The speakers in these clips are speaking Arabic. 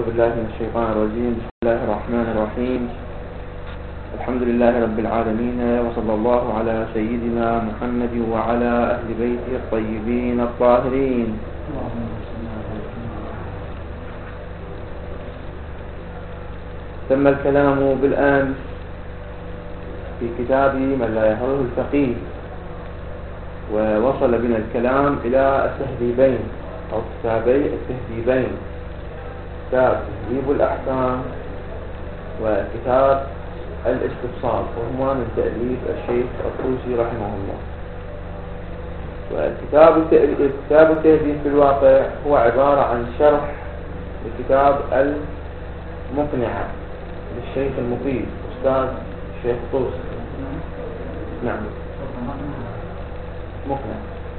بالله من الشيطان الرجيم. بسم الله الرحمن الرحيم. الحمد لله رب العالمين، وصلى الله على سيدنا محمد وعلى أهل بيته الطيبين الطاهرين. تم الكلام بالأمس في كتاب من لا يهره الفقيه، ووصل بنا الكلام إلى التهذيبين أو كتابي التهذيبين، كتاب تهذيب الأحكام وكتاب الاستفصال، وهما من تأليف الشيخ الطوسي رحمه الله. وكتاب التهذيب في الواقع هو عبارة عن شرح لكتاب المقنعة للشيخ المفيد أستاذ الشيخ الطوسي. نعم، مقنع.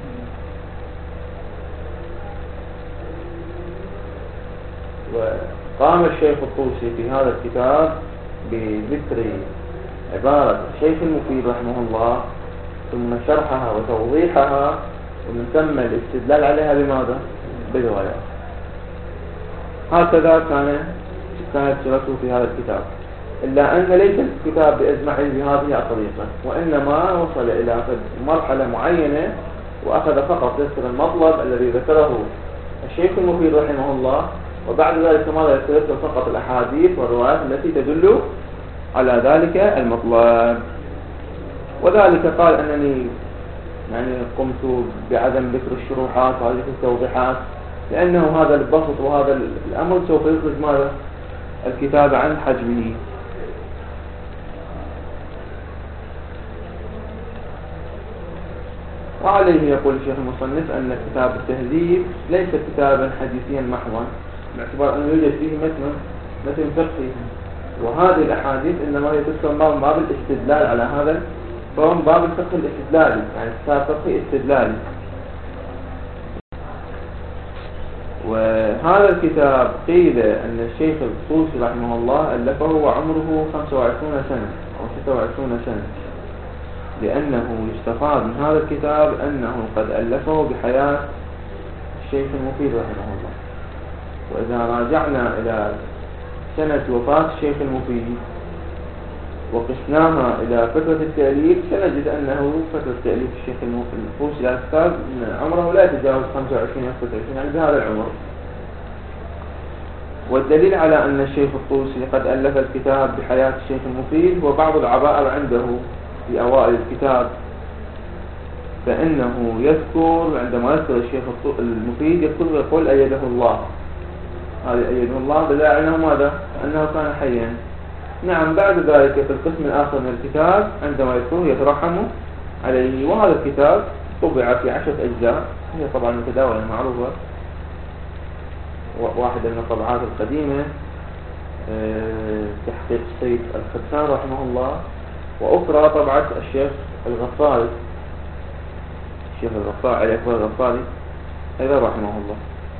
وقام الشيخ الطوسي في هذا الكتاب بذكر عبارة الشيخ المفيد رحمه الله، ثم شرحها وتوضيحها، ومن ثم الاستدلال عليها بماذا؟ بالروايات. هكذا كانت سيرته في هذا الكتاب، إلا أن ليس الكتاب بأجمعه بهذه الطريقة، وإنما وصل إلى مرحلة معينة وأخذ فقط يذكر المطلب الذي ذكره الشيخ المفيد رحمه الله، وبعد ذلك ماذا يذكر فقط الأحاديث والروايات التي تدل على ذلك المطلب. وذلك قال أنني قمت بعدم ذكر الشروحات وهذه التوضيحات، لأنه هذا البسط وهذا الأمر سوف يخرج ماذا؟ الكتاب عن حجمه. وعليه يقول الشيخ المصنف أن كتاب التهذيب ليس كتابا حديثيا محضا، باعتبار أنه يوجد فيه متن فقهي، وهذه الأحاديث إنما هي تسمى من باب الاستدلال على هذا، فهو من باب الفقه الاستدلالي، يعني كتاب فقهي استدلالي. وهذا الكتاب قيل أن الشيخ الطوسي رحمه الله ألفه وعمره 25 سنة أو 26 سنة، لأنه يستفاد من هذا الكتاب أنه قد ألفه بحياة الشيخ المفيد رحمه الله. وإذا راجعنا إلى سنة وفاة الشيخ المفيد وقسناها إلى فترة التأليف، سنجد أنه فترة تأليف الشيخ الطوسي للكتاب عمره لا يتجاوز 25 أو 26، يعني بهذا العمر. والدليل على أن الشيخ الطوسي قد ألف الكتاب بحياة الشيخ المفيد وبعض العبائر عنده في أوائل الكتاب، فإنه يذكر عندما يذكر الشيخ المفيد يقول أيده الله. هذا أيده الله بداعي أنه ماذا؟ أنه كان حيا. نعم، بعد ذلك في القسم الآخر من الكتاب عندما يذكره يترحم عليه. وهذا الكتاب طبع في 10 أجزاء، هي طبعا متداولة معروفة، واحدة من الطبعات القديمة تحقيق السيد الخدسان رحمه الله، وأخرى طبعة الشيخ الغفاري، الشيخ الغفاري أكبر الغفاري أيضا رحمه الله.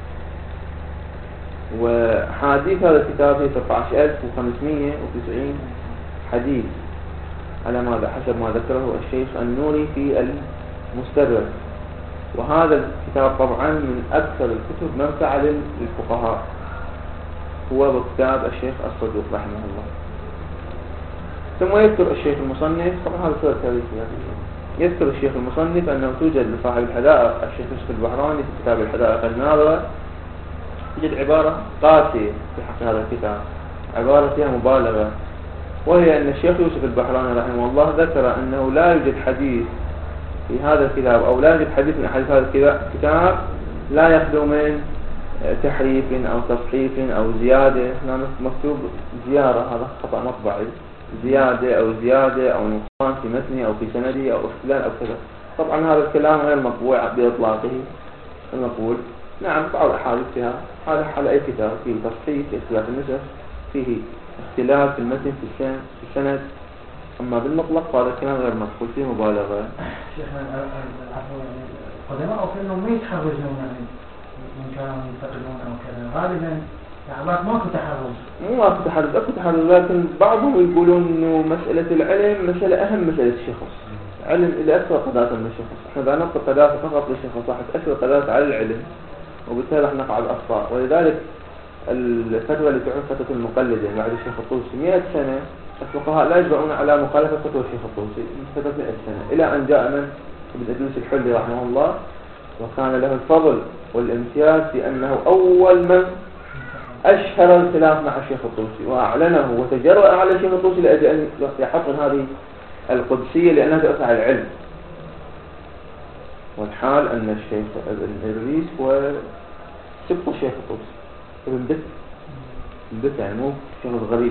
وحديث هذا الكتاب هي 13590 حديث على ماذا حسب ما ذكره الشيخ النوري في المستدرك. وهذا الكتاب طبعا من أكثر الكتب منفعة للفقهاء، هو كتاب الشيخ الصدوق رحمه الله. ثم يذكر الشيخ المصنف، طبعا هذا سؤال تاريخي، يذكر الشيخ المصنف أنه توجد لصاحب الحدائق الشيخ يوسف البحراني في كتاب الحدائق الناظرة توجد عبارة قاسية في حق هذا الكتاب، عبارة فيها مبالغة، وهي أن الشيخ يوسف البحراني رحمه الله ذكر أنه لا يوجد حديث في هذا الكتاب أو لا يوجد حديث من أحاديث هذا الكتاب لا يخلو من تحريف أو تصحيف أو زيادة. هنا مكتوب زيارة، هذا خطأ مطبعي، زيادة أو نقصان في متنه أو في سنده أو اختلال أو كذا. طبعا هذا الكلام غير مطبوع بإطلاقه المقبول. نعم، بعض الأحاديث فيها هذا حال أي كتاب فيه تصحيح، فيه اختلاف النسخ، فيه اختلاف في المتن في السند، أما بالمطلق هذا الكلام غير مقبول، فيه مبالغة. شيخنا القدماء كانوا ما يتحرجون من كانوا ينتقدون أو كذا، غالبا يعني ماكو تحرج، أكو تحرج، لكن بعضهم يقولون إنه مسألة العلم مسألة أهم مسألة الشخص. علم اللي أكثر قداسة من الشخص، إحنا لا نقصد قداسة فقط للشخص، راح تأثر قداسة على العلم، وبالتالي راح نقع الأخطاء. ولذلك الفترة اللي تعرف فترة المقلدة بعد الشيخ الطوسي 100 سنة، الفقهاء لا يجمعون على مخالفة فتوى الشيخ الطوسي فترة 100 سنة، إلى أن جاء من ابن إدريس الحلي رحمه الله، وكان له الفضل والامتياز في أنه أول من أشهر الخلاف مع الشيخ الطوسي وأعلنه وتجرأ على الشيخ الطوسي لأجل أن يحط هذه القدسية لأنها تؤثر على العلم. والحال أن الشيخ ابن إدريس هو سبط الشيخ الطوسي ابن بت يعني مو شخص غريب.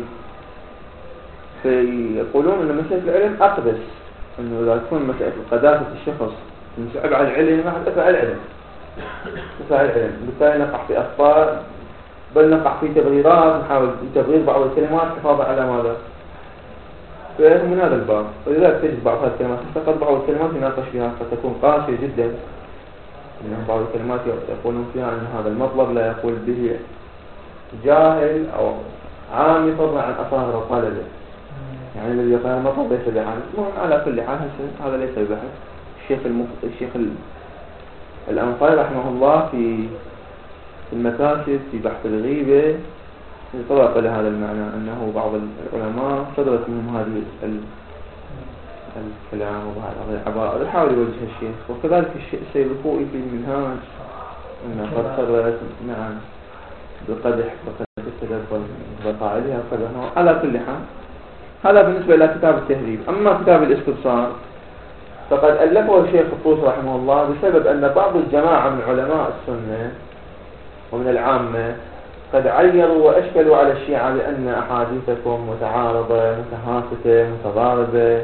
فيقولون أن مسألة العلم أقدس، أنه إذا تكون مسألة قداسة الشخص نسعب على العلم ما حد أفعل العلم بالتالي نقع في أخطاء، بل نقع في تغييرات، نحاول تغيير بعض الكلمات حفاظا على ماذا؟ فهم من هذا الباب. ولذلك تجد بعض هذه الكلمات فقط بعض الكلمات يناقش فيها قد تكون قاسية جدا، إنهم بعض الكلمات يقولون فيها أن هذا المطلب لا يقول به جاهل أو عامي فضلا عن أصاغر الطلبة، يعني الذي يقول المطلب ليس بحث. المهم على كل حال هذا ليس بحث. الشيخ الأنصاري رحمه الله في المكاسب في بحث الغيبة طرق لهذا المعنى، أنه بعض العلماء صدرت منهم هذه الكلام وهذه العبارة يحاول يوجه الشيخ. وكذلك السيد الخوئي في المنهاج أنه قد صدرت نعم بقدح التدبر بقائلها وكذا. على كل حال هذا بالنسبة إلى كتاب التهذيب. أما كتاب الاستبصار فقد ألفه الشيخ الطوسي رحمه الله بسبب أن بعض الجماعة من علماء السنة ومن العامة قد عيروا وأشكلوا على الشيعة بأن أحاديثكم متعارضة متهافتة متضاربة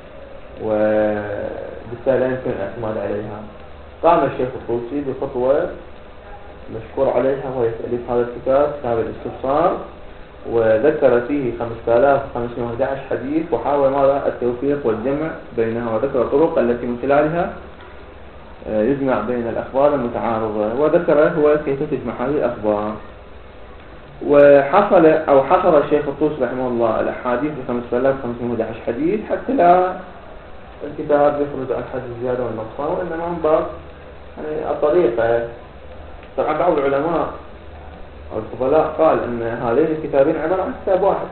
وبالتالي لا يمكن الاعتماد عليها. قام الشيخ الطوسي بخطوة مشكور عليها وهي تأليف هذا الكتاب كتاب الاستبصار، وذكر فيه 5511 حديث وحاول ماذا التوفيق والجمع بينها، وذكر الطرق التي من خلالها يجمع بين الأخبار المتعارضة، وذكر هو كيف تجمع هذه الأخبار. حصر الشيخ الطوسي رحمه الله الأحاديث ب 5511 حديث حتى لا الكتاب يخرج عن حد الزيادة والنقصان، وإنما من باب يعني الطريقة. طبعا بعض العلماء والفضلاء قال أن هذين الكتابين عبارة عن كتاب واحد،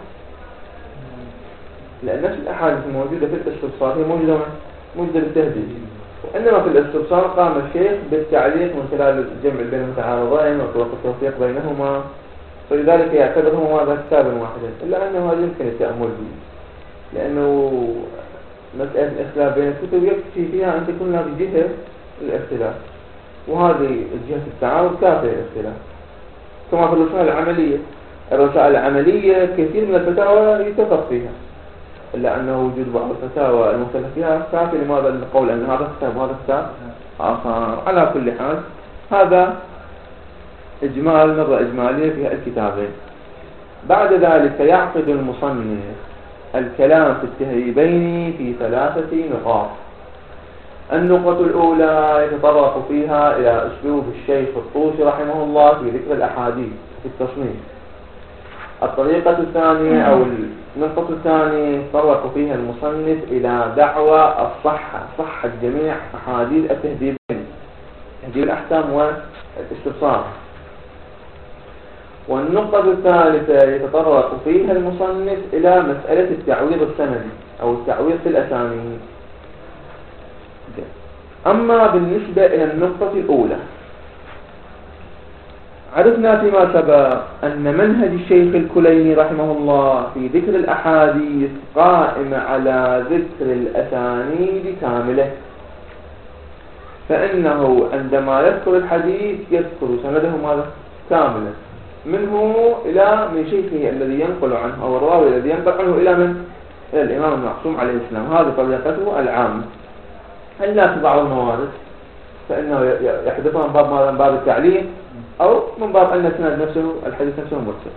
لأن نفس الأحاديث الموجودة في الاستبصار هي موجودة بالتهذيب، وإنما في الاستبصار قام الشيخ بالتعليق من خلال الجمع بين المتعارضين وطرق التوفيق بينهما، فلذلك يعتبرهما هذا كتابا واحدا. إلا أنه هذا يمكن التأمل به، لأنه مسألة الاختلاف بين الكتب يكفي فيها أن تكون هذه جهة الاختلاف وهذه جهة التعارض كافية الاختلاف. كما في الرسائل العملية كثير من الفتاوى يتفق فيها، إلا أنه وجود بعض الفتاوى المختلف فيها كافي لماذا القول أن هذا كتاب وهذا كتاب آخر. على كل حال هذا إجمال نظرة إجمالية في الكتابين. بعد ذلك يعقد المصنف الكلام في التهذيبين في 3 نقاط. النقطة الأولى يتطرق فيها إلى أسلوب الشيخ الطوسي رحمه الله في ذكر الأحاديث في التصنيف. الطريقة الثانية أو النقطة الثانية يتطرق فيها المصنف إلى دعوى الصحة، صحة جميع أحاديث التهذيبين، تهذيب الأحكام والاستبصار. والنقطة الثالثة يتطرق فيها المصنف إلى مسألة التعويض السندي أو التعويض في الأسانيد. أما بالنسبة إلى النقطة الأولى عرفنا فيما سبق أن منهج الشيخ الكليني رحمه الله في ذكر الأحاديث قائم على ذكر الأسانيد كاملة، فإنه عندما يذكر الحديث يذكر سنده ماذا كاملا منه إلى من شيخه الذي ينقل عنه أو الراوي الذي ينقل عنه إلى من؟ إلى الإمام المعصوم عليه السلام. هذه طريقته العامة. إلا في بعض الموارد فإنه يحدثها من باب ماذا؟ من باب التعليم أو من باب أن السند نفسه الحديث نفسه مرسل.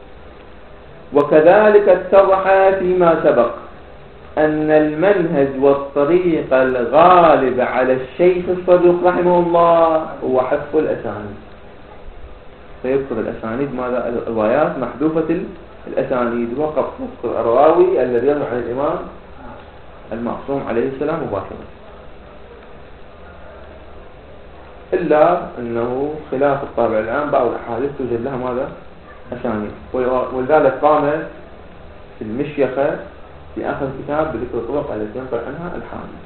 وكذلك اتضح فيما سبق أن المنهج والطريق الغالب على الشيخ الصدوق رحمه الله هو حذف الأسانيد، فيذكر الأسانيد ماذا؟ الروايات محذوفة الأسانيد، وقف يذكر الراوي الذي يروي عن الإمام المعصوم عليه السلام مباشرة. إلا أنه خلاف الطابع العام بعض الأحاديث توجد لها ماذا؟ أسانيد. ولذلك قام في المشيخة في آخر الكتاب بذكر الطرق التي ينقل عنها الحامل.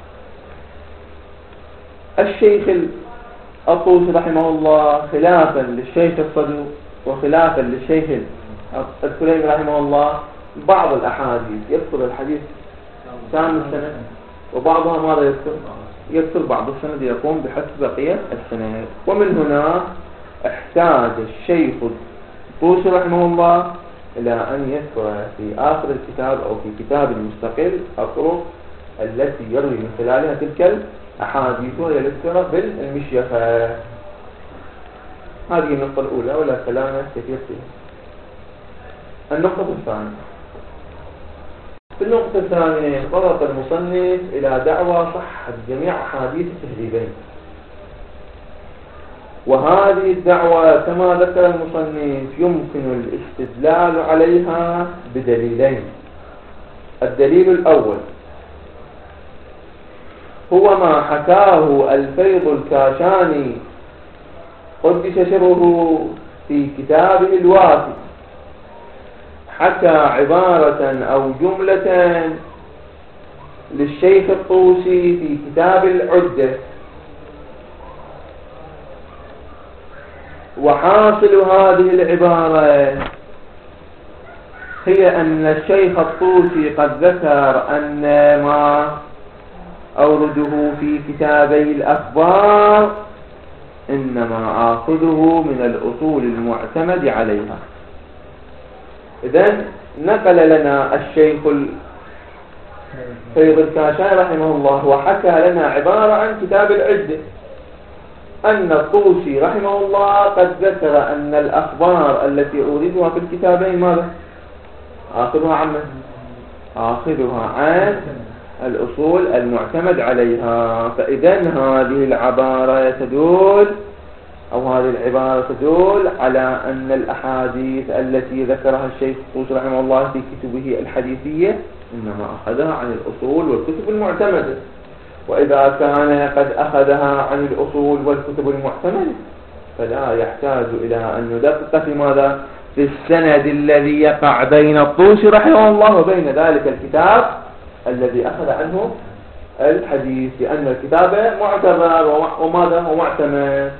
الشيخ الطوسي رحمه الله خلافا للشيخ الصدوق وخلافا للشيخ السليمي رحمه الله بعض الأحاديث يذكر الحديث كامل السند، وبعضها ماذا يذكر بعض السند يقوم بحسب بقية السند. ومن هنا احتاج الشيخ الطوسي رحمه الله إلى أن يذكر في آخر الكتاب أو في كتاب مستقل الطرق التي يروي من خلالها تلك الأحاديث وهي الذكرى بالمشيخة. هذه النقطة الأولى ولا كلام كثير فيها. النقطة الثانية، في النقطة الثانية ضغط المصنف إلى دعوى صحة جميع أحاديث التهذيبين، وهذه الدعوة كما ذكر المصنف يمكن الاستدلال عليها بدليلين. الدليل الأول هو ما حكاه الفيض الكاشاني قدس سره في كتابه الوافي، حكى عبارة أو جملة للشيخ الطوسي في كتاب العدة، وحاصل هذه العبارة هي أن الشيخ الطوسي قد ذكر أن ما أورده في كتابي الأخبار إنما آخذه من الأصول المعتمد عليها. إذن نقل لنا الشيخ الفيض الكاشاني رحمه الله وحكى لنا عبارة عن كتاب العدة، أن الطوسي رحمه الله قد ذكر أن الأخبار التي أوردها في الكتابين ماذا؟ آخذها عن الأصول المعتمد عليها. فإذن هذه العبارة تدل على أن الأحاديث التي ذكرها الشيخ الطوسي رحمه الله في كتبه الحديثية إنما أخذها عن الأصول والكتب المعتمدة. وإذا كان قد أخذها عن الأصول والكتب المعتمدة فلا يحتاج إلى أن ندقق في ماذا؟ في السند الذي يقع بين الطوسي رحمه الله وبين ذلك الكتاب الذي أخذ عنه الحديث، لأن الكتاب معتبر وماذا ومعتمد.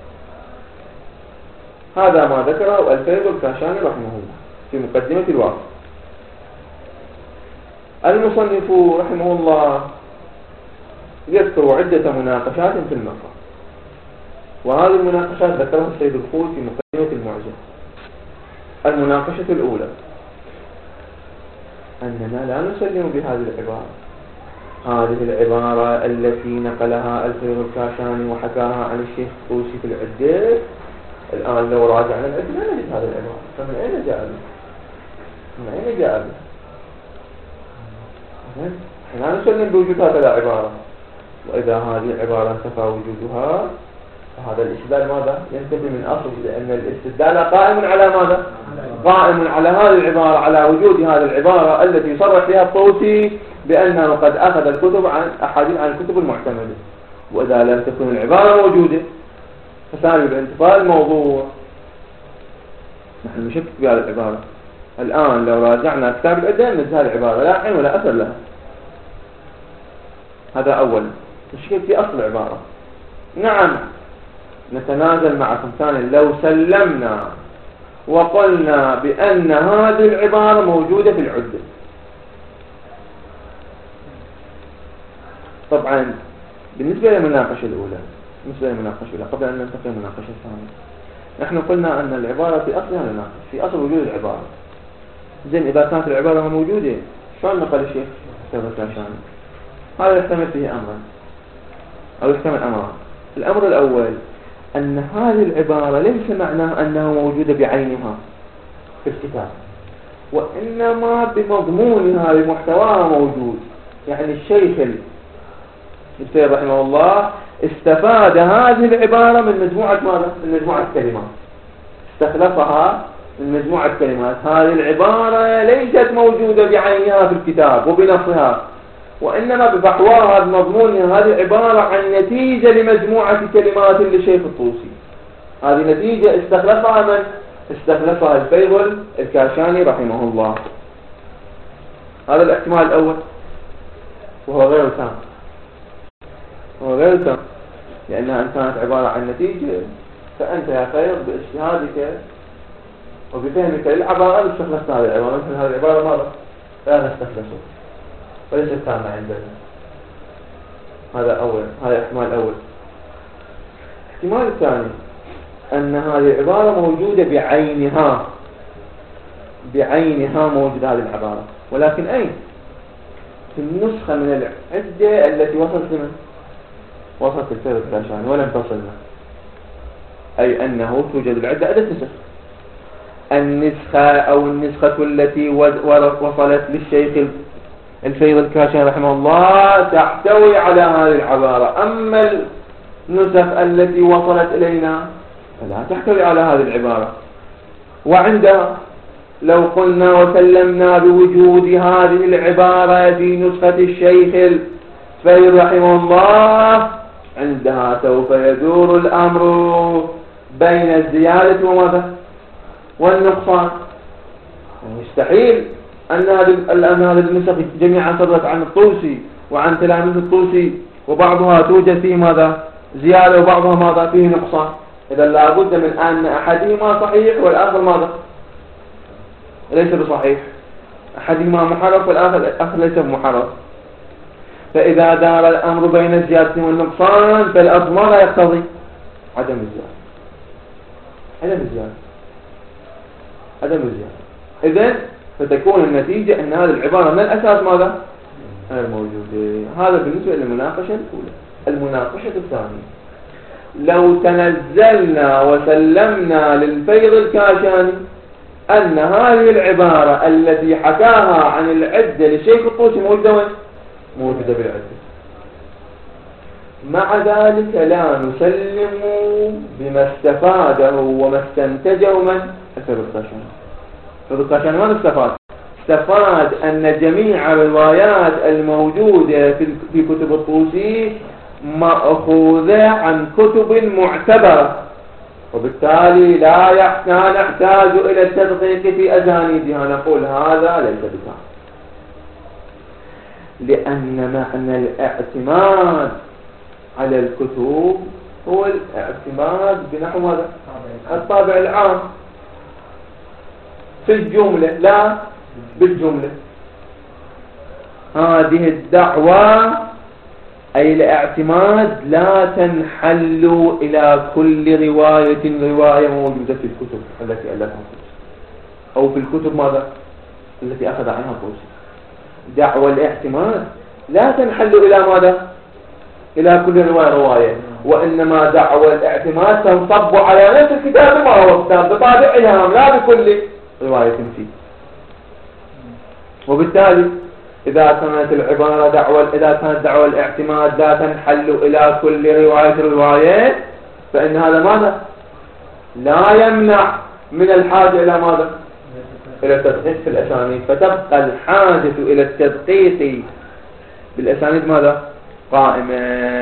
هذا ما ذكره الفيض الكاشاني رحمه الله في مقدمة الوافي. المصنف رحمه الله يذكر عدة مناقشات في المقام، وهذه المناقشات ذكرها السيد الخوي في مقدمة المعجم. المناقشة الأولى أننا لا نسلم بهذه العبارة، هذه العبارة التي نقلها الفيض الكاشاني وحكاها عن الشيخ الطوسي في العدة. الآن لو راجعنا العدة لا نجد هذه العبارة، فمن أين جاء بها؟ لا نسلم بوجود هذه العبارة، وإذا هذه العبارة انتفى وجودها فهذا الاستدلال ماذا؟ ينتفي من أصل، لأن الاستدلال قائم على ماذا؟ قائم على هذه العبارة، على وجود هذه العبارة التي صرح فيها الطوسي بأنه قد أخذ الكتب عن أحاديث عن الكتب المعتمدة. وإذا لم تكن العبارة موجودة فسبب انتفاء الموضوع. نحن نشك بهذه العبارة. الآن لو راجعنا كتاب العدة نجد هذه العبارة لا عين ولا أثر لها. هذا أولا نشك في أصل العبارة. نعم نتنازل معكم ثانيا لو سلمنا وقلنا بأن هذه العبارة موجودة في العدة. طبعا بالنسبة للمناقشة الأولى قبل أن ننتقل للمناقشة الثانية، نحن قلنا أن العبارة في أصلها نناقش في أصل وجود العبارة. زين إذا كانت العبارة موجودة شلون نقل الشيخ الكاشاني؟ هذا يحتمل فيه أمرا أو يحتمل أمران. الأمر الأول أن هذه العبارة ليس معناه أنها موجودة بعينها في الكتاب، وإنما بمضمونها بمحتواها موجود. يعني الشيخ السيد رحمه الله استفاد هذه العبارة من مجموعة ماذا؟ من مجموعة كلمات، استخلصها من مجموعة كلمات. هذه العبارة ليست موجودة بعينها في الكتاب وبنصها، وإنما بفحواها بمضمونها. هذه عبارة عن نتيجة لمجموعة كلمات للشيخ الطوسي. هذه نتيجة استخلصها من استخلصها الفيض الكاشاني رحمه الله. هذا الاحتمال الأول، وهو غير تام، هو غير تام، لأنها إن كانت عبارة عن نتيجة فأنت يا خير باجتهادك وبفهمك للعبارة استخلصت هذه العبارة، مثل هذه العبارة ماذا؟ لا نستخلصه وليست تامة عندنا. هذا أول، هذا الاحتمال الأول. الاحتمال الثاني أن هذه العبارة موجودة بعينها موجودة هذه العبارة، ولكن أين؟ في النسخة من العدة التي وصلت لمن؟ وصلت الفيض الكاشاني ولم تصلنا، أي أنه توجد العدة عدة نسخ. النسخة أو النسخة التي وصلت للشيخ الفيض الكاشاني رحمه الله تحتوي على هذه العبارة، أما النسخ التي وصلت إلينا فلا تحتوي على هذه العبارة. وعندها لو قلنا وسلمنا بوجود هذه العبارة في نسخة الشيخ الفيض رحمه الله، عندها سوف يدور الأمر بين الزيادة وماذا؟ والنقصان. مستحيل أن هذه النسخ جميعا صدرت عن الطوسي وعن تلاميذ الطوسي وبعضها توجد فيه ماذا؟ زيادة وبعضها ماذا؟ فيه نقصان. إذا لابد من أن أحدهما صحيح والآخر ماذا؟ ليس بصحيح. أحدهما محرف والآخر ليس بمحرف. فإذا دار الأمر بين الزيادة والنقصان فالأصل ماذا يقتضي؟ عدم الزيادة. إذن فتكون النتيجة أن هذه العبارة من الأساس ماذا؟ غير موجودة. هذا بالنسبة للمناقشة الأولى. المناقشة الثانية، لو تنزلنا وسلمنا للفيض الكاشاني أن هذه العبارة التي حكاها عن العدة للشيخ الطوسي موجودة بالعدة، مع ذلك لا نسلم بما استفاده وما استنتجه من الفيض الكاشاني. الفيض الكاشاني ماذا استفاد أن جميع الروايات الموجودة في كتب الطوسي مأخوذة عن كتب معتبرة، وبالتالي لا نحتاج إلى التدقيق في أسانيدها، نقول هذا ليس بكافٍ، لأن معنى الاعتماد على الكتب هو الاعتماد بنحو ماذا؟ الطابع العام في الجملة لا بالجملة. هذه الدعوة أي الاعتماد لا تنحل إلى كل رواية موجودة في الكتب التي ألفها الطوسي أو في الكتب ماذا؟ التي أخذ عنها الطوسي. دعوة الاعتماد لا تنحل إلى ماذا؟ إلى كل رواية، وإنما دعوة الاعتماد تنصب على نفس الكتاب ما هو كتاب بطابع إلهام لا بكل رواية فيه. وبالتالي إذا كانت دعوة الاعتماد لا تنحل إلى كل رواية فإن هذا ماذا؟ لا يمنع من الحاجة إلى ماذا؟ إلى التدقيق في الأسانيد، فتبقى الحاجة إلى التدقيق بالأسانيد ماذا؟ قائمة.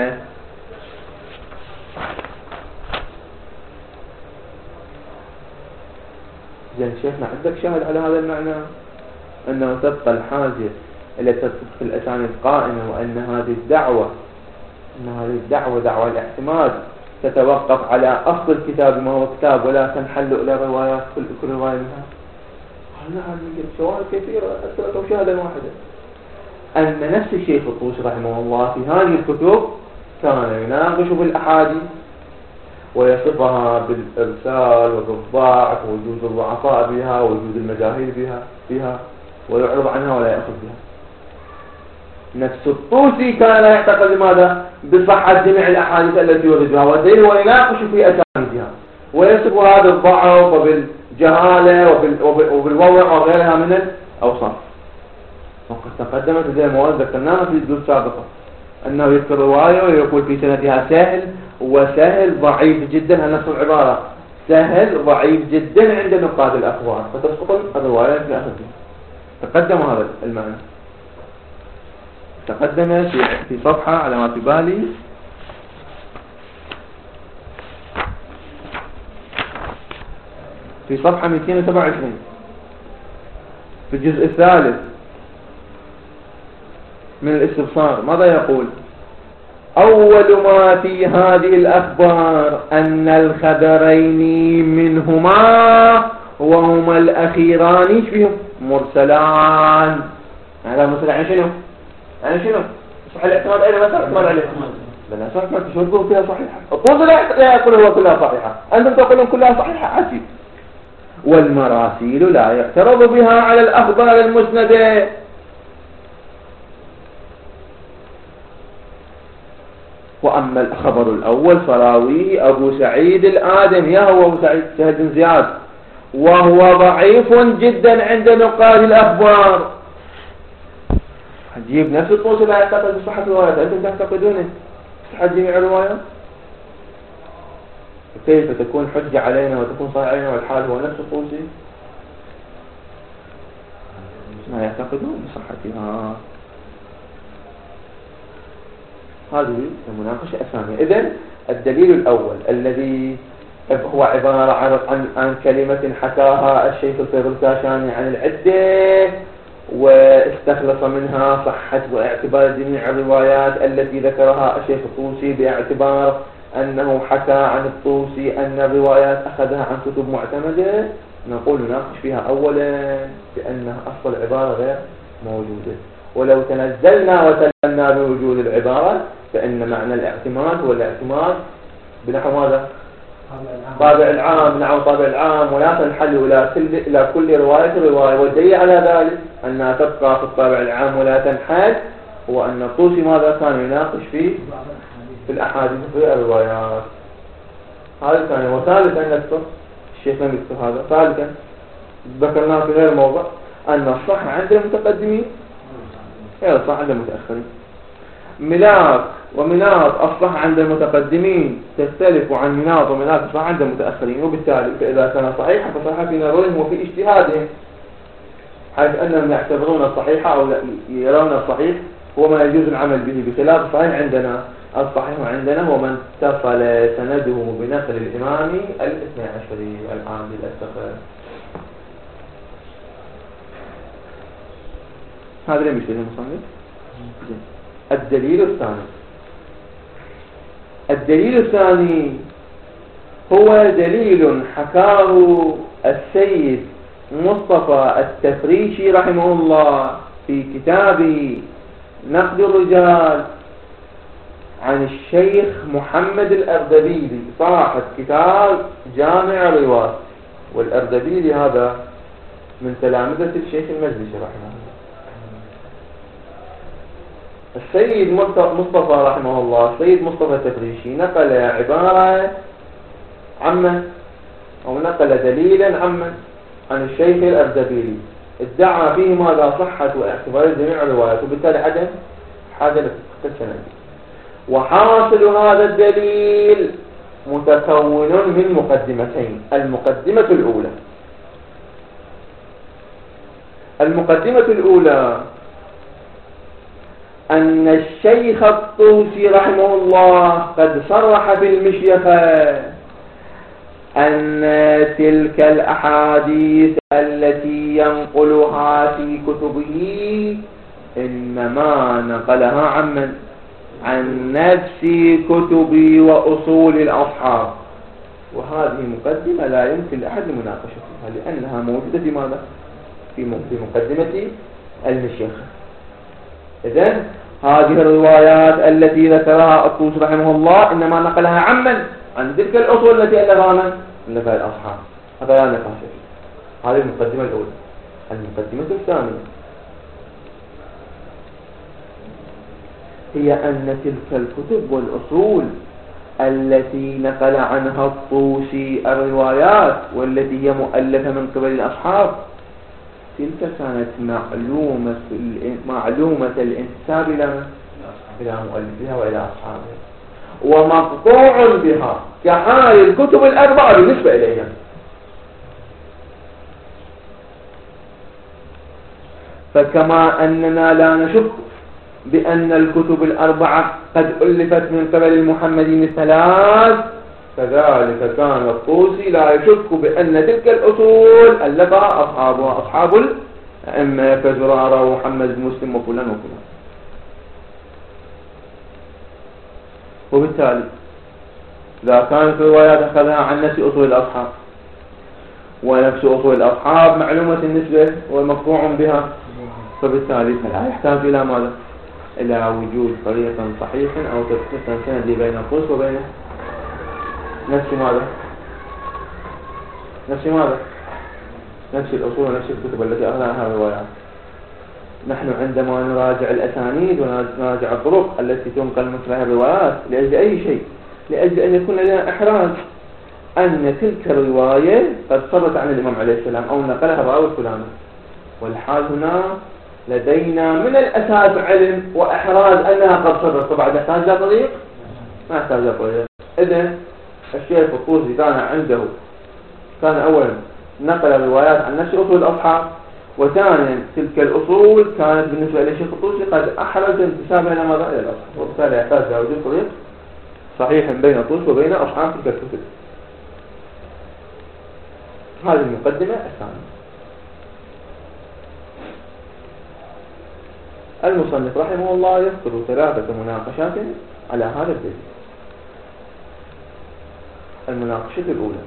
زين شيخنا عندك شاهد على هذا المعنى أنه تبقى الحاجة إلى التدقيق في الأسانيد قائمة، وأن هذه الدعوة دعوة الاعتماد تتوقف على أصل الكتاب ما هو كتاب ولا تنحل إلى روايات كل رواية منها؟ نعم، يوجد شواهد كثيرة أكثر من شاهدا واحدة أن نفس الشيخ الطوسي رحمه الله في هذه الكتب كان يناقش بالأحاديث ويصفها بالإرسال وبالضعف ووجود الضعفاء بها ووجود المجاهيل بها ويعرض عنها ولا يأخذ بها. نفس الطوسي كان يعتقد ماذا؟ بصحة جميع الأحاديث التي يوردها والدليل ويناقش في أسانيدها ويصفها بالضعف وبالجهالة وبالوضع وغيرها من الأوصاف. وقد تقدمت هذه المواد ذكرناها في الدروس السابقة أنه يذكر رواية ويقول في سندها سهل وسهل ضعيف جدا، نفس العبارة سهل ضعيف جدا عند نقاد الأخبار، فتسقط الرواية في أخذها. تقدم هذا المعنى، تقدم في صفحة على ما في بالي في صفحة 227 في الجزء الثالث من الاستبصار ماذا يقول؟ أول ما في هذه الأخبار أن الخبرين منهما وهما الأخيران فيهم مرسلان. هذا مرسل يعني شنو؟ يعني شنو؟ صح الاعتماد أين ما صح الاعتماد عليه؟ بلا صح ما تشوفوا فيها صحيحة. الطوز لا يقول هو كلها صحيحة، أنتم تقولون كلها صحيحة. عجيب. والمراسيل لا يعترض بها على الأخبار المسندة. وأما الخبر الأول فراويه أبو سعيد الآدمي، هو أبو سعيد سهل بن زياد، وهو ضعيف جدا عند نقاد الأخبار. تجيب نفس الطوس لا يعتقد بصحة الروايات، أنتم تعتقدون صحة جميع الروايات؟ كيف تكون حجة علينا وتكون صحيحة علينا والحال هو نفس الطوسي؟ ما يعتقدون بصحتها. هذه المناقشة الثانية. إذن الدليل الأول الذي هو عبارة عن كلمة حكاها الشيخ الفيض الكاشاني عن العدة واستخلص منها صحة واعتبار جميع الروايات التي ذكرها الشيخ الطوسي باعتبار أنه حكى عن الطوسي أن الروايات أخذها عن كتب معتمدة. نقول نناقش فيها أولا بأن أصل العبارة غير موجودة، ولو تنزلنا وسلمنا بوجود العبارة فإن معنى الاعتماد هو الاعتماد بنحو ماذا؟ طابع العام. نحو طابع العام، ولا تنحل إلى كل رواية. والدليل على ذلك أنها تبقى في الطابع العام ولا تنحل هو أن الطوسي ماذا كان يناقش فيه في الأحاديث في الروايات. هذا ثانيا. وثالثا نذكر الشيخ لم يذكر هذا. ثالثا ذكرناه في غير الموضع أن الصح عند المتقدمين غير الصح عند المتأخرين. ملاك ومناط الصح عند المتقدمين تختلف عن مناط ومناط الصح عند المتأخرين، وبالتالي فإذا كان صحيحا فصحيحا في نظرهم وفي اجتهادهم، حيث أنهم يعتبرون الصحيح أو يرون الصحيح هو ما يجوز العمل به، بخلاف الصحيح عندنا. الصحيح عندنا هو من اتصل سنده بنقل الإمام الاثني عشري العامل السفر. هذا لم يشتري المصنف. الدليل الثاني هو دليل حكاه السيد مصطفى التفريشي رحمه الله في كتابه نقد الرجال عن الشيخ محمد الأردبيلي صاحب كتاب جامع الرواة. والأردبيلي هذا من تلامذة الشيخ المجلسي رحمه الله. السيد مصطفى رحمه الله، السيد مصطفى التفريشي نقل عبارة عمه أو نقل دليلا عمه عن الشيخ الأردبيلي ادعى فيه ماذا؟ صحة واعتبار جميع الروايات، وبالتالي عدم حاجة للسند. وحاصل هذا الدليل متكون من مقدمتين. المقدمة الأولى أن الشيخ الطوسي رحمه الله قد صرح في المشيخة أن تلك الأحاديث التي ينقلها في كتبه إنما نقلها عن نفس كتب وأصول الأصحاب. وهذه مقدمة لا يمكن لأحد مناقشتها لأنها موجودة في ماذا؟ في مقدمة المشيخة. إذن هذه الروايات التي ذكرها الطوسي رحمه الله إنما نقلها عن تلك الأصول التي ألفها الأصحاب. هذا لا نقاش فيه. هذه المقدمة الأولى. المقدمة الثانية هي أن تلك الكتب والأصول التي نقل عنها الطوسي الروايات والتي هي مؤلفة من قبل الأصحاب تلك كانت معلومة الانتساب إلى مؤلفها وإلى أصحابها ومقطوع بها كحال الكتب الأربعة بالنسبة إليها. فكما أننا لا نشك بأن الكتب الأربعة قد ألفت من قبل المحمدين الثلاث، كذلك كان الطوسي لا يشك بأن تلك الأصول ألفها أصحابها أصحاب الأئمة كزرارة ومحمد بن مسلم وفلان وفلان. وبالتالي إذا كانت الروايات أخذها عن نفس أصول الأصحاب ونفس أصول الأصحاب معلومة النسبة ومقطوع بها، فبالتالي فلا يحتاج إلى ماذا؟ إلى وجود طريق صحيح أو تثبيت سندي بين الطوس وبين نفس ماذا؟ نفس ماذا؟ نفس الأصول ونفس الكتب التي أخذها عنها الروايات. نحن عندما نراجع الأسانيد ونراجع الطرق التي تنقل مثل هذه الروايات لأجل أي شيء، لأجل أن يكون لنا إحراز أن تلك الرواية قد صدت عن الإمام عليه السلام أو نقلها الراوي الفلاني. والحال هنا لدينا من الأساس علم وإحراز أنها قد صدت، طبعا يحتاج إلى طريق؟ ما يحتاج إلى طريق. إذن الشيخ الطوسي كان أولا نقل الروايات عن نفس أصول الأصحاب، وثانيا تلك الأصول كانت بالنسبة للشيخ الطوسي قد أحرز انتسابها إلى ماذا؟ إلى الأصحاب، وبالتالي يحتاج إلى وجود طريق صحيح بين الطوس وبين أصحاب تلك الكتب. هذه المقدمة الثانية. المصنف رحمه الله يذكر 3 مناقشات على هذا الدليل. المناقشة الأولى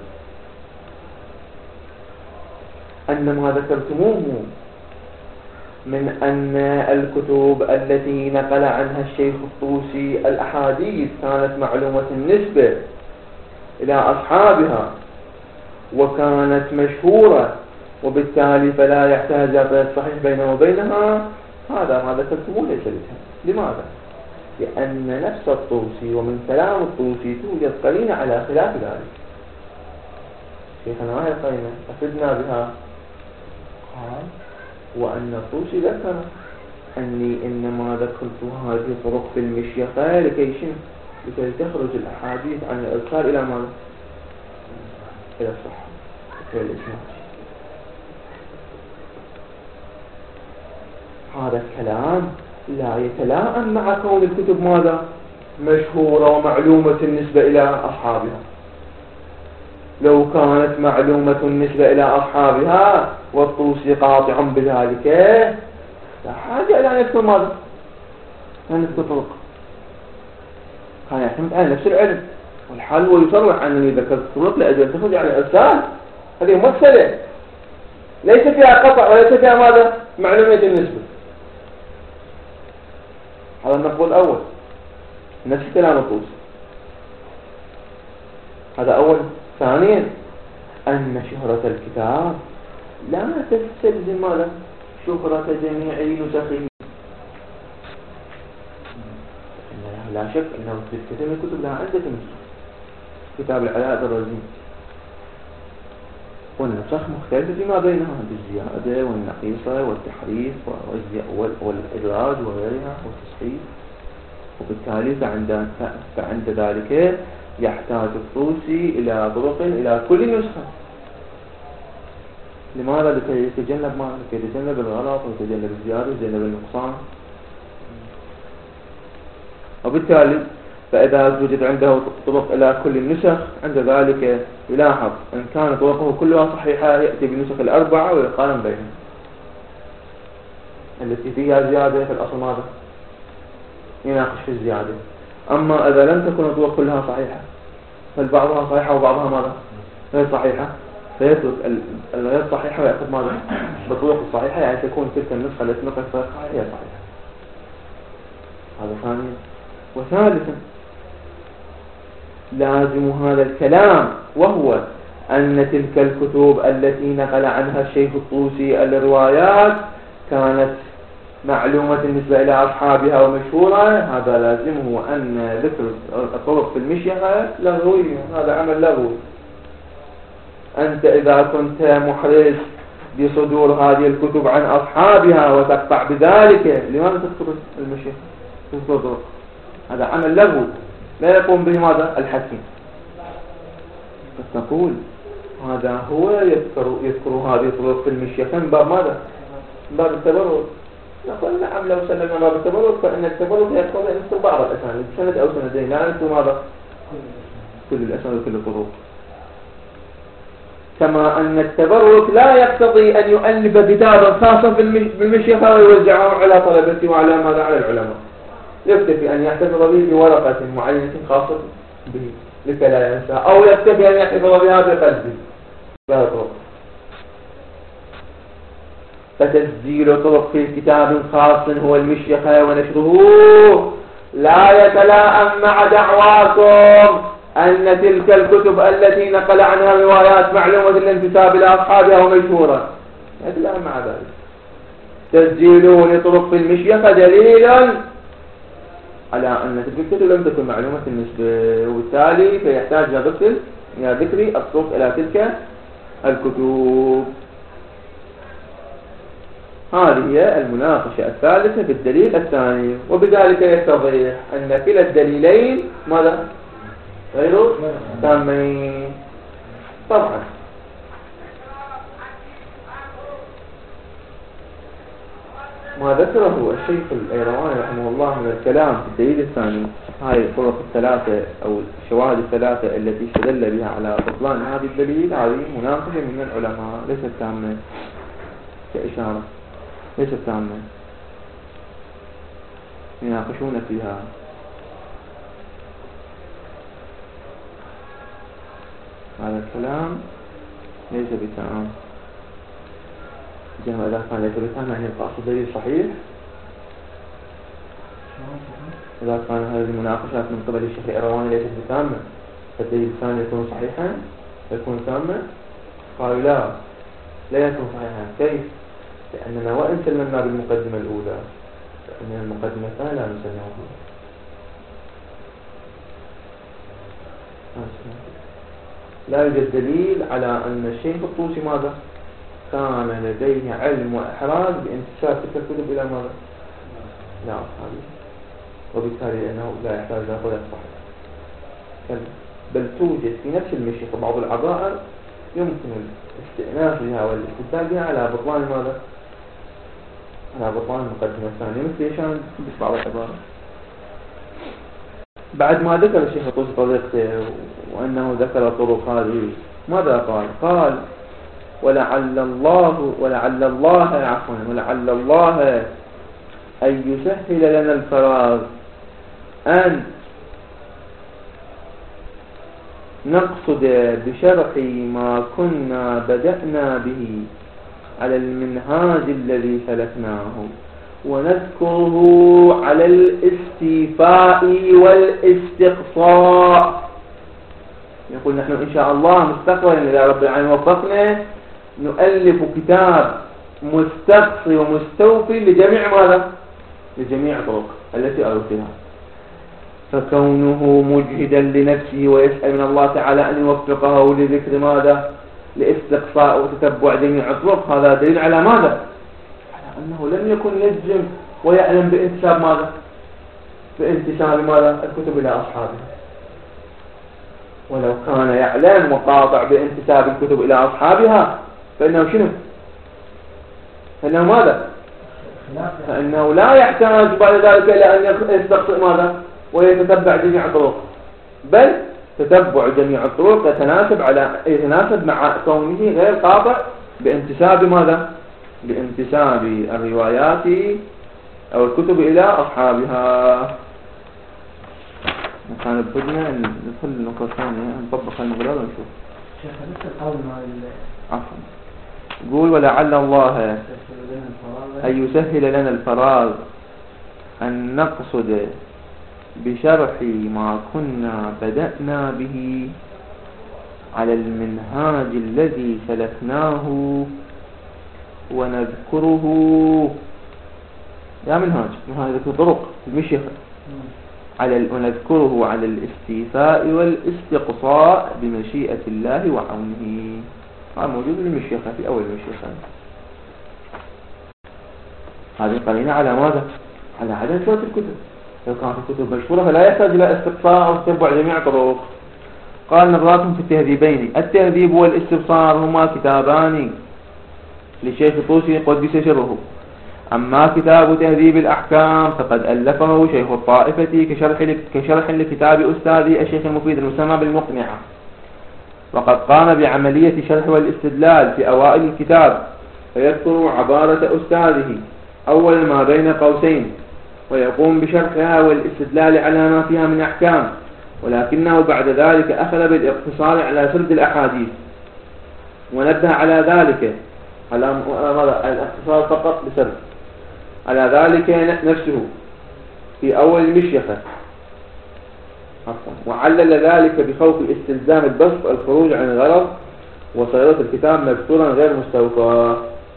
أن ما ذكرتموه من أن الكتب التي نقل عنها الشيخ الطوسي الأحاديث كانت معلومة النسبة إلى أصحابها وكانت مشهورة، وبالتالي فلا يحتاج إلى صحيح بينه وبينها، هذا ما ذكرتموه ليس بها. لماذا؟ لأن نفس الطوسي ومن كلام الطوسي توجد قرينة على خلاف ذلك. شيخنا ما هي القرينة؟ أفدنا بها. قال وأن الطوسي ذكر أني إنما ذكرت هذه الطرق في المشيخة لكي تخرج الأحاديث عن الإرسال إلى ماذا؟ إلى الصحة إلى الإسناد. هذا الكلام لا يتلائم مع كون الكتب ماذا؟ مشهورة ومعلومة النسبة إلى أصحابها. لو كانت معلومة النسبة إلى أصحابها والطوسي قاطع بذلك لا حاجة إلى أن يذكر ماذا؟ أن يذكر طرق. كان يعتمد على نفس العلم، والحال هو يصرح أنني ذكرت طرق لأجل أن تخرج على الإرسال. هذه مسألة ليس فيها قطع وليس فيها ماذا؟ معلومة النسبة. هذا النقول الأول، نفس كلام الطوسي. هذا أول. ثانيا أن شهرة الكتاب لا تستلزم ماذا؟ شهرة جميع نسخه. لا شك أنه في كثير من الكتب لها عدة نسخ. كتاب العلاء الرزين والنسخ مختلفة فيما بينها بالزيادة والنقيصة والتحريف والإدراج وغيرها والتصحيح، وبالتالي فعند ذلك يحتاج الطوسي إلى طرق إلى كل نسخة. لماذا؟ لكي يتجنب ما؟ لكي يتجنب الغلط ويتجنب الزيادة ويتجنب النقصان. وبالتالي فإذا وجد عنده طرق إلى كل النسخ عند ذلك يلاحظ إن كان طرقه كلها صحيحة يأتي بالنسخ ال4 ويقارن بينها. التي فيها زيادة في الأصل ماذا؟ يناقش في الزيادة. أما إذا لم تكن الطرق كلها صحيحة بل بعضها صحيحة وبعضها ماذا؟ غير صحيحة، فيترك الغير صحيحة ويأخذ ماذا؟ بالطرق الصحيحة، يعني تكون تلك النسخة التي نقلت فيها صحيحة هي صحيحة. هذا ثانيا. وثالثا لازم هذا الكلام وهو أن تلك الكتب التي نقل عنها الشيخ الطوسي الروايات كانت معلومة بالنسبة إلى أصحابها ومشهورة. هذا لازمه أن ذكر الطرق في المشيخة لغوي، هذا عمل لغوي. أنت إذا كنت محرص بصدور هذه الكتب عن أصحابها وتقطع بذلك، لماذا تذكر المشيخة؟ تذكر الطرق، هذا عمل لغوي لا يقوم به ماذا؟ الحكيم. فتقول هذا هو يذكر هذه الطرق في المشيخة من باب ماذا؟ من باب التبرد. نقول نعم، لو سلمنا باب التبرد فإن التبرد يقول أن نذكر بعض الأسانيد سند أو سندين، لا نذكر ماذا؟ كل الأسناد وكل الطرق. كما أن التبرك لا يقتضي أن يؤلف كتابا خاصا بالمشيخة ويوزعه على طلبته وعلى ماذا على العلماء، يكتفي أن يحتفظ به بورقة معينة خاصة به لكي لا ينسى، أو يكتفي أن يحتفظ بها بقلبه. فتسجيل طرق في كتاب خاص هو المشيخة ونشره لا يتلائم مع دعواكم أن تلك الكتب التي نقل عنها روايات معلومة الانتساب إلى أصحابها ومشهورة، يتلائم مع ذلك. تسجيله لطرق في المشيخة دليل على أن تلك الكتب لم تكن معلومة النسبة، وبالتالي فيحتاج إلى ذكر الطرق إلى تلك الكتب. هذه هي المناقشة الثالثة في الدليل الثاني، وبذلك يتضح أن كلا الدليلين ماذا؟ غير تامين. طبعا ما ذكره الشيخ الأيرواني رحمه الله من الكلام في الدليل الثاني، هاي الطرق الثلاثة أو الشواهد الثلاثة التي استدل بها على بطلان هذا الدليل، هذه مناقشة من العلماء ليست تامة كإشارة، ليست تامة يناقشون فيها. هذا الكلام ليس بتام. جمع إذا كان ليس بتام يعني القصد دليل صحيح. إذا كان هذه المناقشات من قبل الشيخ الأيرواني ليست بتامة فالدليل الثاني يكون صحيحا، يكون تاما. قالوا لا يكون صحيحا. كيف؟ لأننا وإن سلمنا بالمقدمة الأولى فإن المقدمة الثانية لا نسلم بها. لا يوجد دليل على أن الشيخ الطوسي ماذا؟ كان لديه علم وإحراز بانتساب تلك الكتب إلى ماذا؟ لا أصحابه، وبالتالي أنه لا يحتاج إلى قول صحيح. بل توجد في نفس المشيخ بعض العبائر يمكن الاستئناس بها والاستدلال بها على بطلان ماذا؟ على بطلان المقدمة الثانية، مثل يشان بس بعض العبارة. بعد ما ذكر الشيخ الطوسي طريقته وأنه ذكر طرق هذه، ماذا قال؟ قال ولعل الله أن يسهل لنا الفراغ أن نقصد بشرح ما كنا بدأنا به على المنهاج الذي سلكناه، ونذكره على الاستيفاء والاستقصاء. يقول نحن إن شاء الله مستقبلا إذا رب العالمين وفقنا نؤلف كتاب مستقصي ومستوفي لجميع ماذا؟ لجميع الطرق التي أردتها. فكونه مجهدا لنفسه ويسأل من الله تعالى أن يوفقه لذكر ماذا؟ لاستقصاء وتتبع جميع الطرق، هذا دليل على ماذا؟ على أنه لم يكن يجزم ويعلم بانتساب ماذا؟ بانتساب ماذا؟ الكتب إلى أصحابها. ولو كان يعلم وقاطع بانتساب الكتب إلى أصحابها فإنه شنو؟ فإنه ماذا؟ فإنه لا يحتاج بعد ذلك إلى أن يستقصئ ماذا؟ ويتتبع جميع الطرق، بل تتبع جميع الطرق يتناسب مع كونه غير قاطع بانتساب ماذا؟ بانتساب الروايات أو الكتب إلى أصحابها. كان بدنا ندخل النقطة الثانية نطبق المقدار ونشوف. شيخ لسه القول عفوا. قول ولعل الله أن يسهل لنا الفراغ أن نقصد بشرح ما كنا بدأنا به على المنهاج الذي سلكناه ونذكره يا منهاج ذكر طرق المشيخة ونذكره على الاستيفاء والاستقصاء بمشيئة الله وعونه. هذا موجود في المشيخة في أول المشيخة. هذه قرينة على ماذا؟ على عدم شروط الكتب. لو كانت الكتب مشهورة فلا يحتاج إلى استقصاء أو تتبع جميع طرق. قال نظراتهم في التهذيبين. التهذيب والاستبصار هما كتابان للشيخ الطوسي قدس سره. أما كتاب تهذيب الأحكام فقد ألفه شيخ الطائفة كشرح لكتاب أستاذي الشيخ المفيد المسمى بالمقنعة، وقد قام بعملية شرح والاستدلال في أوائل الكتاب، فيذكر عبارة أستاذه أول ما بين قوسين ويقوم بشرحها والاستدلال على ما فيها من أحكام، ولكنه بعد ذلك أخذ بالاقتصار على سرد الأحاديث، ونبه على ذلك على الاختصار فقط بسرد على ذلك نفسه في أول المشيخة، وعلل ذلك بخوف استلزام البسط الخروج عن الغرض وصيغة الكتاب مذكورا غير مستوفى.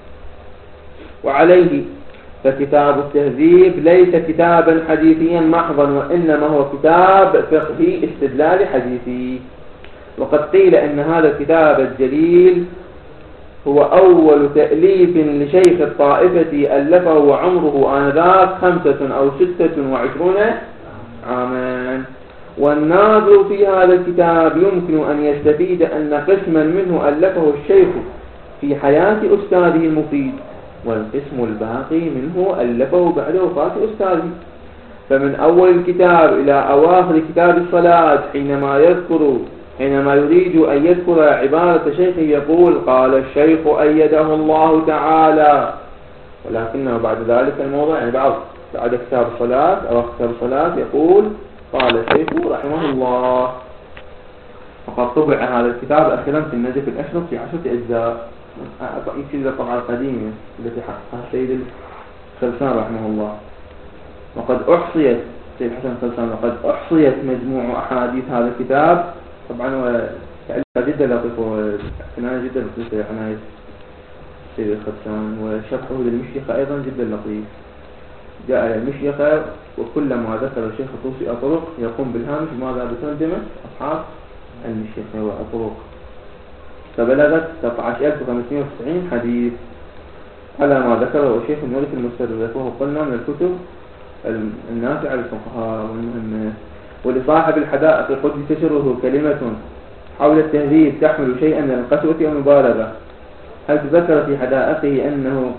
وعليه فكتاب التهذيب ليس كتابا حديثيا محضا، وإنما هو كتاب فقهي استدلال حديثي. وقد قيل إن هذا الكتاب الجليل هو أول تأليف لشيخ الطائفة ألفه وعمره آنذاك 25 أو 26 عاما. والناظر في هذا الكتاب يمكن أن يستفيد أن قسما منه ألفه الشيخ في حياة أستاذه المفيد، والقسم الباقي منه ألفه بعد وفاة أستاذه. فمن أول الكتاب إلى أواخر كتاب الصلاة حينما يريد أن يذكر عبارة شيخه يقول قال الشيخ أيده الله تعالى، ولكنه بعد ذلك الموضع يعني بعد كتاب الصلاة أو كتاب الصلاة يقول قال الشيخ رحمه الله. وقد طبع هذا الكتاب أخيرا في النجف الأشرف في 10 أجزاء، يكتب الطبعة القديمة التي حققها السيد الخلسان رحمه الله. وقد أحصيت سيد حسن الخلسان وقد أحصيت مجموع أحاديث هذا الكتاب، طبعا وتأليف جدا لطيف وعناية جدا لطيفة عناية السيد الخلسان، وشرحه للمشيخة أيضا جدا لطيف. جاء إلى المشيخة وكلما ذكر الشيخ الطوسي الطرق يقوم بالهامش ماذا بترجمة أصحاب المشيخة والطرق، فبلغت 13590 حديث على ما ذكره الشيخ النوري في المستدرك، وهو قلنا من الكتب النافعة للفقهاء والمهمة. ولصاحب الحدائق قد تشره كلمة حول التهذيب تحمل شيئا من القسوة والمبالغة، هل ذكر في حدائقه أنه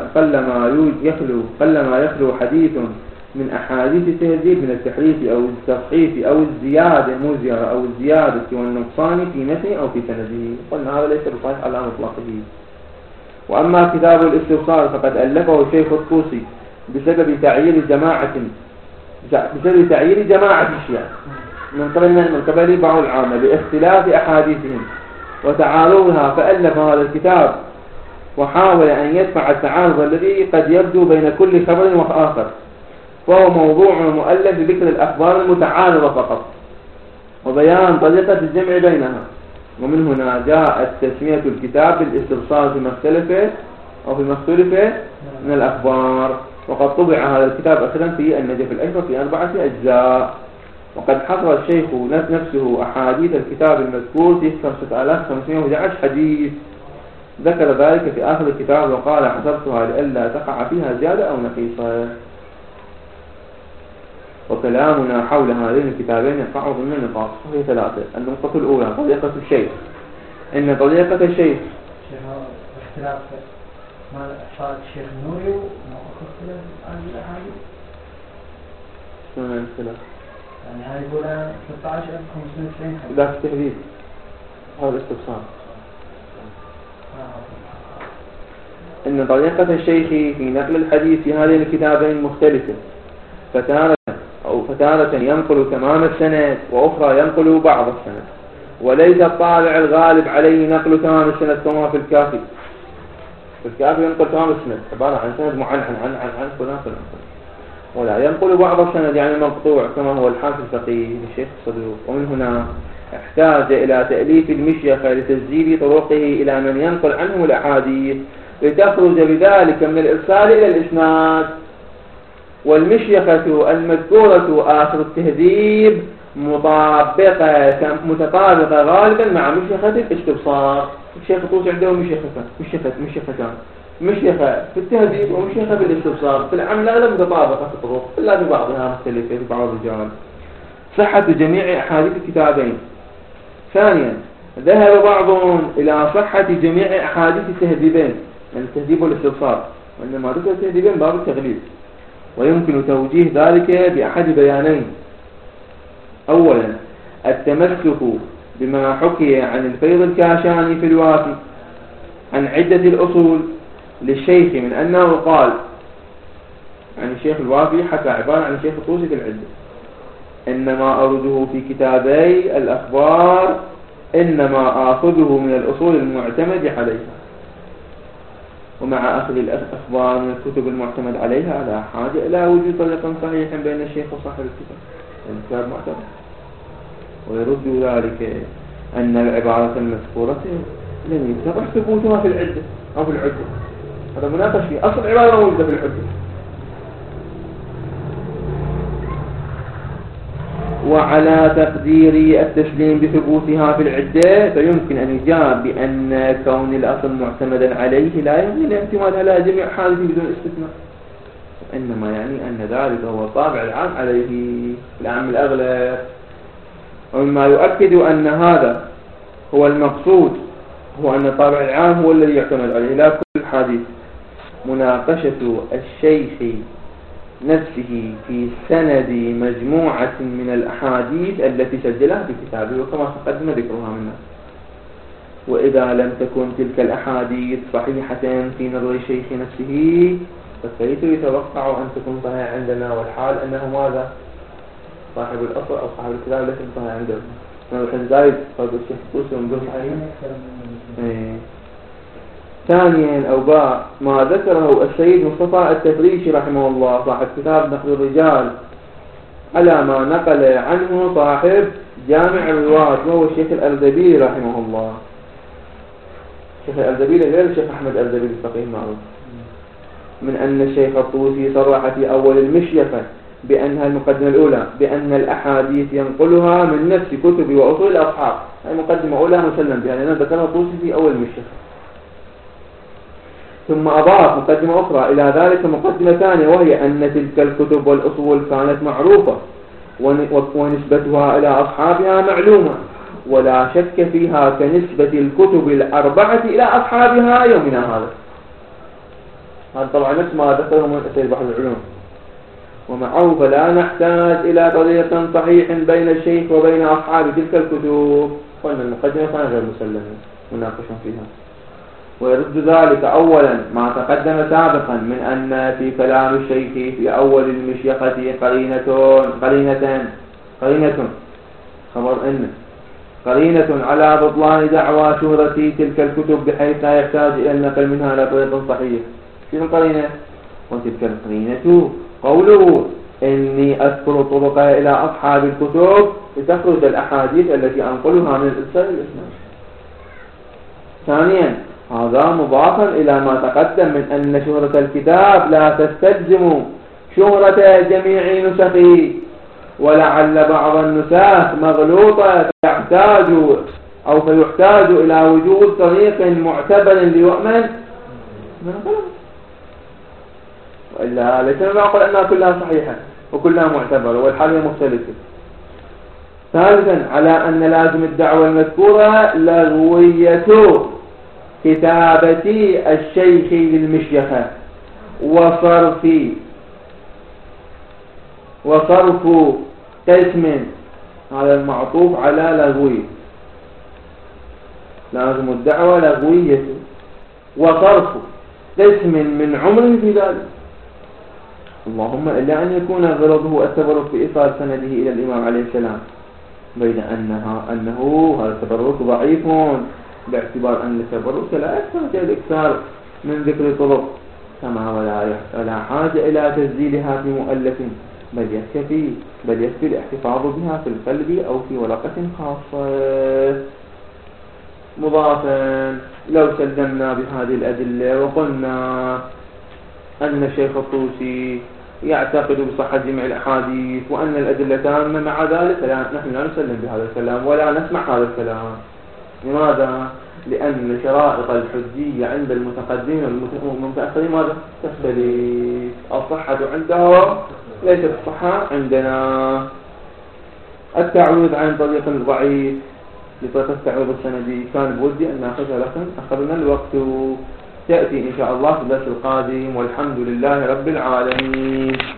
قلما يخلو حديث من أحاديث التهذيب من التحريف أو التصحيف أو الزيادة والنقصان في متن أو في سنده. قلنا هذا ليس بصحيح على مطلقه. وأما كتاب الاستبصار فقد ألفه الشيخ الطوسي بسبب تعيير جماعة الشيعة من قبل بعض العامة باختلاف أحاديثهم وتعارضها، فألف هذا الكتاب وحاول أن يدفع التعارض الذي قد يبدو بين كل خبر وآخر، فهو موضوع مؤلف بذكر الأخبار المتعارضة فقط وبيان طريقة الجمع بينها. ومن هنا جاءت تسمية الكتاب بالاستبصار فيما اختلف من الأخبار. وقد طبع هذا الكتاب أخيرا في النجف الأشرف في 4 أجزاء. وقد حصر الشيخ نفسه أحاديث الكتاب المذكور في 5511 حديث، ذكر ذلك في آخر الكتاب وقال حسبتها لئلا تقع فيها زيادة أو نقيصة. وكلامنا حول هذين الكتابين يقع ضمن نقاط، وهي 3. النقطة الأولى طريقة الشيخ. إن طريقة الشيخ اختلاف مع إحصاء الشيخ النوري وموقف اختلاف عن الأحاديث. شلون الاختلاف؟ يعني هاي يقول 13590 حديث. لا في التهذيب هذا الاستبصار. إن طريقة الشيخ في نقل الحديث في هذين الكتابين مختلفة، فتارة ينقل تمام السند وأخرى ينقل بعض السند، وليس الطالع الغالب عليه نقل تمام السند كما في الكافي. في الكافي ينقل تمام السند عبارة عن سند معنعن عن فلان، ولا ينقل بعض السند يعني مقطوع كما هو الحال في الفقيه للشيخ الصدوق. ومن هنا احتاج إلى تأليف المشيخة لتسجيل طرقه إلى من ينقل عنهم الأحاديث لتخرج بذلك من الإرسال إلى الإسناد. والمشيخة المذكورة آخر التهذيب متطابقة غالبا مع مشيخة الاستبصار. الشيخ الطوسي عنده مشيختان، مشيخة في التهذيب ومشيخة في الاستبصار، في العمل لا متطابقة في الطرق إلا في بعضها مختلفة في بعض الرجال. صحة جميع أحاديث الكتابين. ثانيا ذهب بعضهم إلى صحة جميع أحاديث التهذيبين، يعني التهذيب والاستبصار، وإنما ذكر التهذيب من باب التغليب. ويمكن توجيه ذلك بأحد بيانين: أولا التمسك بما حكي عن الفيض الكاشاني في الوافي عن عدة الأصول للشيخ من أنه قال عن الشيخ الوافي، حكى عبارة عن الشيخ الطوسي في العدة: إنما أرده في كتابي الأخبار، إنما آخذه من الأصول المعتمد عليها. ومع أخذ الأخبار من الكتب المعتمد عليها لا حاجة إلى وجود طريق صحيح بين الشيخ وصاحب الكتاب، الكتاب معتمد. ويرد ذلك أن العبارة المذكورة لم يتضح ثبوتها في العدة أو في العدة، هذا مناقش فيه، أصل عبارة موجودة في العدة. وعلى تقدير التسليم بثبوتها في العدة فيمكن أن يجاب بأن كون الأصل معتمدا عليه لا يعني الاعتماد على جميع حالته بدون استثناء، وإنما يعني أن ذلك هو الطابع العام عليه العام الأغلب. ومما يؤكد أن هذا هو المقصود هو أن الطابع العام هو الذي يعتمد عليه لا كل الحديث. مناقشة الشيخ نفسه في سند مجموعة من الأحاديث التي سجلها في كتابه وكما تقدم ذكرها منها. وإذا لم تكن تلك الأحاديث صحيحة في نظر الشيخ نفسه فكيف يتوقع أن تكون صحيحة عندنا، والحال أنه ماذا؟ صاحب الأصل أو صاحب الكتاب ليس صحيح عندنا. نحن زايد قد الشيخ الطوسي ونقول صحيح. ثانيا أو باء ما ذكره السيد مصطفى التفريشي رحمه الله صاحب كتاب نقد الرجال على ما نقل عنه صاحب جامع الرواة وهو الشيخ الأردبيلي رحمه الله. الشيخ الأردبيلي غير الشيخ أحمد الأردبيلي الفقيه المعروف، من أن الشيخ الطوسي صرح في أول المشيخة بأنها المقدمة الأولى بأن الأحاديث ينقلها من نفس كتب وأصول الأصحاب. هذه مقدمة أولى مسلم بها لأنه ذكرها الطوسي في أول المشيخة. ثم أضاف مقدمة أخرى إلى ذلك مقدمة ثانية، وهي أن تلك الكتب والأصول كانت معروفة ونسبتها إلى أصحابها معلومة ولا شك فيها كنسبة الكتب الأربعة إلى أصحابها يومنا هذا. هذا طبعا نفس ما ذكره من أسئلة بحر العلوم. ومعه فلا نحتاج إلى طريق صحيح بين الشيخ وبين أصحاب تلك الكتب. قلنا المقدمة كان غير مسلمة مناقشا فيها. ويرد ذلك أولا ما تقدم سابقا من أن في كلام الشيخ في أول المشيخة قرينة على بطلان دعوى شهرة تلك الكتب بحيث لا يحتاج إلى النقل منها إلى طريق صحيح. شنو القرينة؟ وتلك القرينة قوله إني أذكر طرق إلى أصحاب الكتب لتخرج الأحاديث التي أنقلها من الإرسال الإسلام. ثانيا هذا مضافا إلى ما تقدم من أن شهرة الكتاب لا تستلزم شهرة جميع نسخه، ولعل بعض النسخ مغلوطة فيحتاج إلى وجود طريق معتبر ليؤمن من غلط، وإلا ليس نقول أنها كلها صحيحة وكلها معتبرة والحالة مختلفة. ثالثا على أن لازم الدعوة المذكورة لغوية كتابة الشيخ للمشيخة وصرف قسم على المعطوف على لغوية. لازم الدعوة لغوية وصرف قسم من عمره في ذلك، اللهم إلا أن يكون غرضه التبرك بإيصال سنده إلى الإمام عليه السلام، بين أنه هذا التبرك ضعيف باعتبار أن التبرك لا يحتاج الإكثار من ذكر طرق كما ولا حاجة إلى تسجيلها في مؤلف، بل يكفي الاحتفاظ بها في القلب أو في ورقة خاصة. مضافا لو سلمنا بهذه الأدلة وقلنا أن الشيخ الطوسي يعتقد بصحة جميع الأحاديث وأن الأدلة تامة، مع ذلك نحن لا نسلم بهذا الكلام ولا نسمع هذا الكلام. لماذا؟ لأن شرائط الحجية عند المتقدمين والمتأخرين ماذا؟ تختلف. الصحة عندهم ليست الصحة عندنا. التعويض عن طريق ضعيف لطريقة التعويض السندي كان بودي أن نأخذها، لكن أخذنا الوقت. تأتي إن شاء الله في الدرس القادم، والحمد لله رب العالمين.